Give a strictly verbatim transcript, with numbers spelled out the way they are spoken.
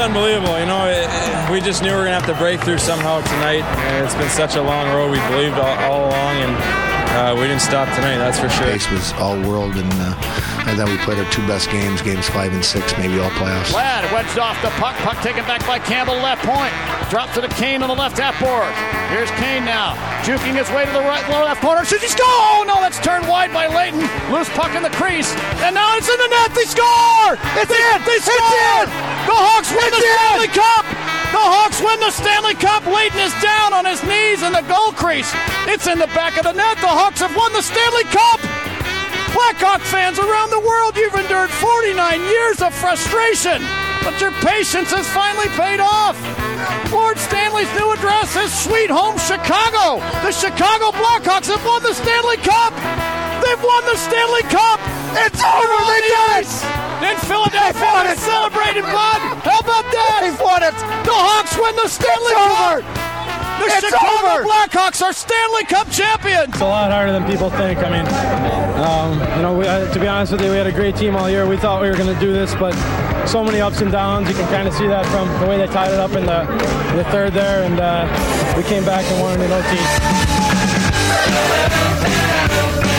unbelievable. You know, it, it, we just knew we were going to have to break through somehow tonight. And it's been such a long road. We believed all, all along, and uh, we didn't stop tonight, that's for sure. Pace was all world, and uh, I thought we played our two best games, games five and six, maybe all playoffs. Ladd wedged off the puck. Puck taken back by Campbell, left point. Drops to the Kane on the left half board. Here's Kane now, juking his way to the right, lower left corner. Should he score? Oh, no, that's turned wide by Leighton. Loose puck in the crease. And now it's in the net. They score! It's they, in! They score! It's in! The Hawks win it's the in! Stanley Cup! The Hawks win the Stanley Cup. Leighton is down on his knees in the goal crease. It's in the back of the net. The Hawks have won the Stanley Cup! Blackhawk fans around the world, you've endured forty-nine years of frustration, but your patience has finally paid off. Lord Stanley's new address is Sweet Home Chicago. The Chicago Blackhawks have won the Stanley Cup. They've won the Stanley Cup. It's over. They did it. In Philadelphia, they celebrated, bud. How about that? They've won it. The Hawks win the Stanley it's Cup. Over. The it's Chicago over. Blackhawks are Stanley Cup champions. It's a lot harder than people think. I mean, um, you know, we, uh, to be honest with you, we had a great team all year. We thought we were going to do this, but so many ups and downs. You can kind of see that from the way they tied it up in the, the third there, and uh, we came back and won in O T.